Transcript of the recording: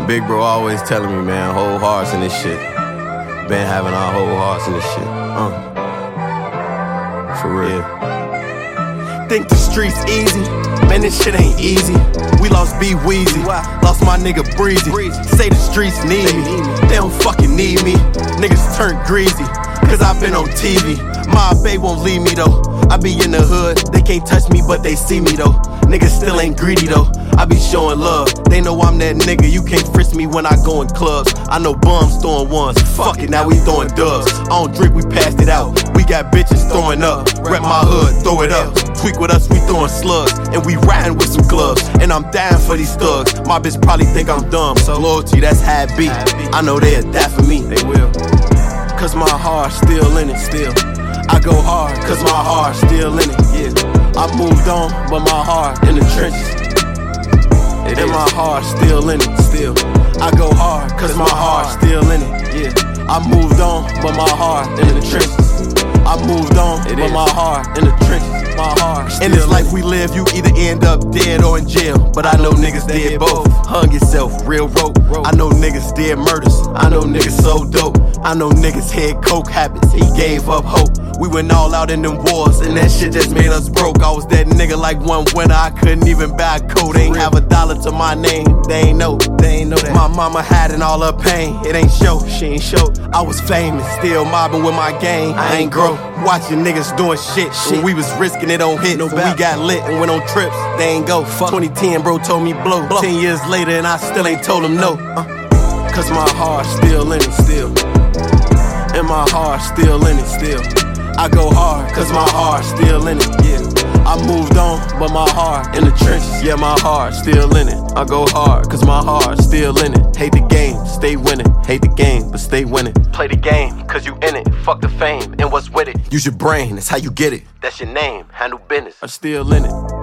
Big bro always telling me, man, whole hearts in this shit. Been having our whole hearts in this shit. For real. Think the streets easy? Man, this shit ain't easy. We lost B Weezy, lost my nigga Breezy. Say the streets need me, they don't fucking need me. Niggas turn greasy, cause I been on TV. My bae won't leave me though. I be in the hood, they can't touch me but they see me though. Niggas still ain't greedy though, I be showing love. They know I'm that nigga, you can't frisk me when I go in clubs. I know bums throwing ones, fuck it, now we throwing dubs. I don't drink, we passed it out. We got bitches throwing up, rep my hood, throw it up. Tweak with us, we throwing slugs, and we riding with some gloves. And I'm dying for these thugs, my bitch probably think I'm dumb. So loyalty, that's how it be. I know they'll die for me, they will. Cause my heart's still in it, still. I go hard, cause my heart's still in it, yeah. I moved on, but my heart in the trenches. And my heart's still in it, still. I go hard, cause my heart's still in it, yeah. I moved on, but my heart in the trenches. I moved on, but my heart in the trenches. My heart still in this life we live, you either end up dead or in jail. But I know niggas did both. Hung yourself, real rope. I know niggas did murders. I know niggas so dope. I know niggas had coke habits. He gave up hope. We went all out in them wars, and that shit just made us broke. I was that nigga like one winter, I couldn't even buy a coat. Ain't have $1 to my name, they ain't know that. My mama hiding all her pain, it ain't show, she ain't show. I was famous, still mobbing with my gang, I ain't grow. Watching niggas doing shit, when we was risking it on hits. When we got lit and went on trips, they ain't go. 2010 bro told me blow, 10 years later and I still ain't told him no. Cause my heart's still in it, still. And my heart's still in it, still. I go hard, cause my heart's still in it, yeah. I moved on, but my heart in the trenches, yeah, my heart's still in it. I go hard, cause my heart's still in it. Hate the game, stay winning. Hate the game, but stay winning. Play the game, cause you in it. Fuck the fame, and what's with it? Use your brain, that's how you get it. That's your name, handle business. I'm still in it.